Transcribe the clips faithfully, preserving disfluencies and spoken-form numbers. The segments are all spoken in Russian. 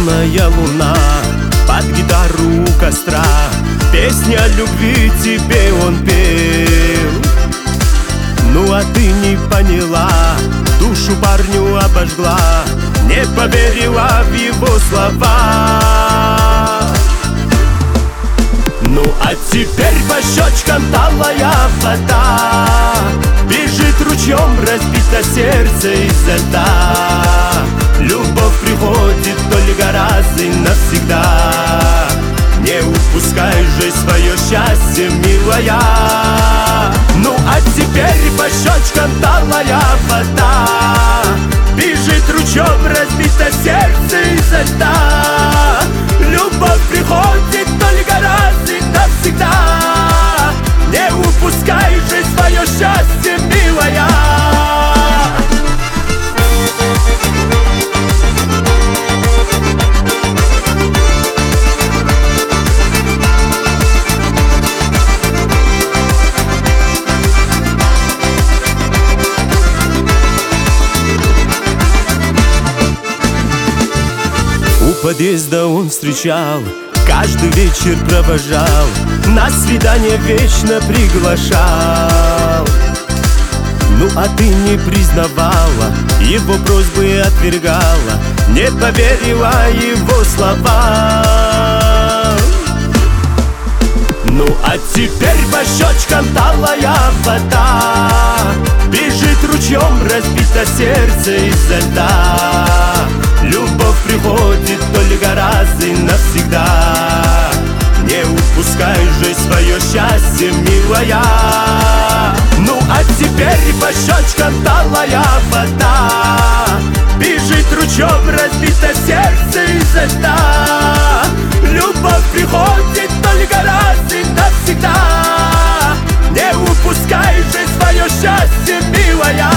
полная луна, под гитару у костра песня о любви тебе он пел. Ну а ты не поняла, душу парню обожгла, не поверила в его слова. Ну а теперь по щечкам талая вода, бежит ручьем разбито сердце из-за льда. Любовь приходит только раз и навсегда, не упускай же свое счастье, милая. Ну а теперь по щечкам талая вода, бежит ручьем разбито сердце из-за льда. Любовь приходит только раз и навсегда, не упускай же свое счастье, милая. У подъезда он встречал, каждый вечер провожал, на свидание вечно приглашал. Ну а ты не признавала, его просьбы отвергала, не поверила его слова. Ну а теперь по щечкам талая вода, бежит ручьем разбито сердце из-за льда. Любовь приходит только раз и навсегда, не упускай же свое счастье, милая. Ну а теперь по щечкам талая вода, бежит ручьем разбито сердце из-за льда. Любовь приходит только раз и навсегда, не упускай же свое счастье, милая.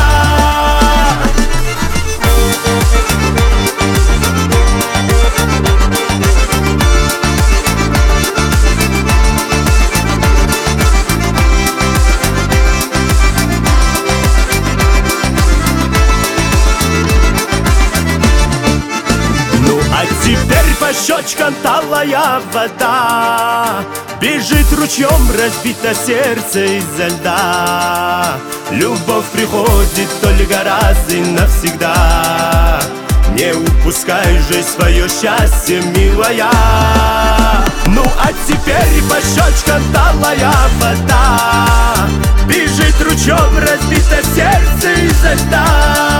Теперь по щечкам талая вода, бежит ручьем разбито сердце из-за льда. Любовь приходит только раз и навсегда, не упускай же свое счастье, милая. Ну а теперь по щечкам талая вода, бежит ручьем разбито сердце из-за льда.